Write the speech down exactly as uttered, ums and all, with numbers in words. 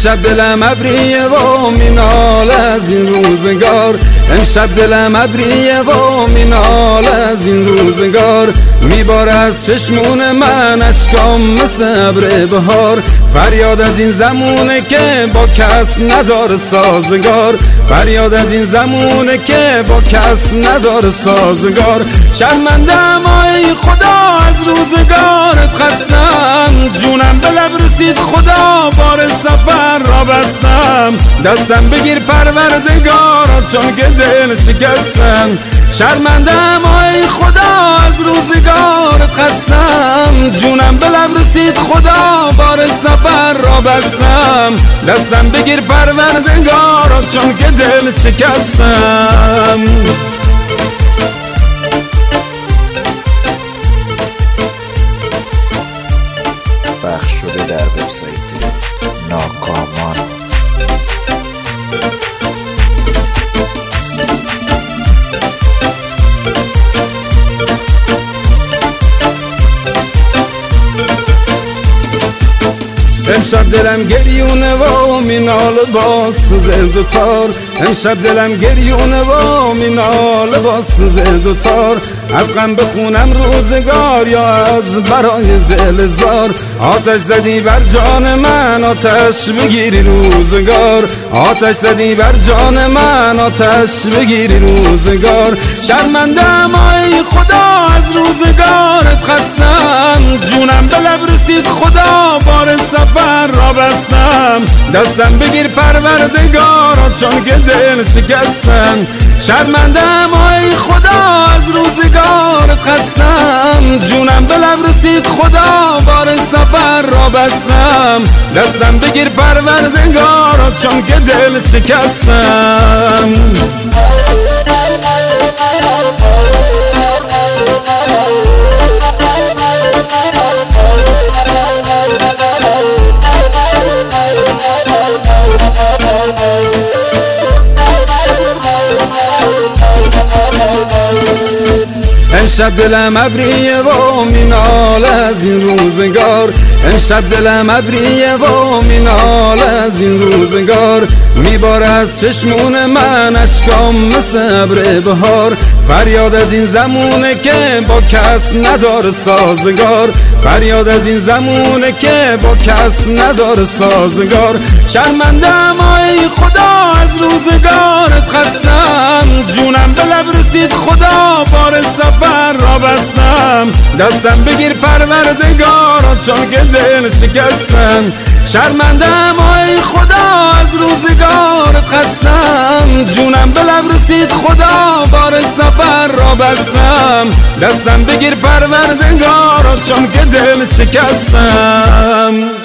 امشب دلم ابریه و مینال از این روزگار، امشب دلم ابریه و مینال از این روزگار. میباره از چشمون من اشکام مثل ابر بهار، فریاد از این زمونه که با کس نداره سازگار، فریاد از این زمونه که با کس نداره سازگار. شرمندم ای خدا از روزگارت خستم، جونم به لب رسید خدا بار سفر را بستم. دستم بگیر پروردگار چون که دل شکستم، شرمندم ای خدا از روزگارت خستم، جونم به لب رسید خدا بار سفر را بستم. دستم بگیر پروردگار چون که دل شکستم. پخش شده در وبسایت ناکامان. امشب دلم گریونه و مینال با سوز دوتار، امشب دلم گریونه و مینال با سوز دوتار. از غم بخونم روزگار یا از برای دل زار، آتش زدی بر جان من آتش بگیری روزگار، آتش زدی بر جان من آتش بگیری روزگار. شرمندم ای خدا از روزگارت خستم، جونم به لب رسید خدا بار سفر را بستم. دستم بگیر پروردگار چون که دل شکستم، شرمندم ای خدا از روزگارت خستم، جونم به لب رسید خدا بار سفر را بستم. دستم بگیر پروردگار چون که دل شکستم. امشب دلم ابریه و مینال از این روزگار، امشب دلم ابریه و مینال از این روزگار. میباره از چشمون من اشکام مثل ابر بهار، فریاد از این زمونه که با کس نداره سازگار، فریاد از این زمونه که با کس نداره سازگار. شرمندم ای خدا از روزگارت خستم، جونم به لب رسید خدا بار سفر را بستم. دستم بگیر پروردگار چون که دل شکستم، شرمندم ای خدا از روزگارت خستم، جونم به لب رسید خدا بار سفر را بستم. دستم بگیر پروردگار چون که دل شکستم.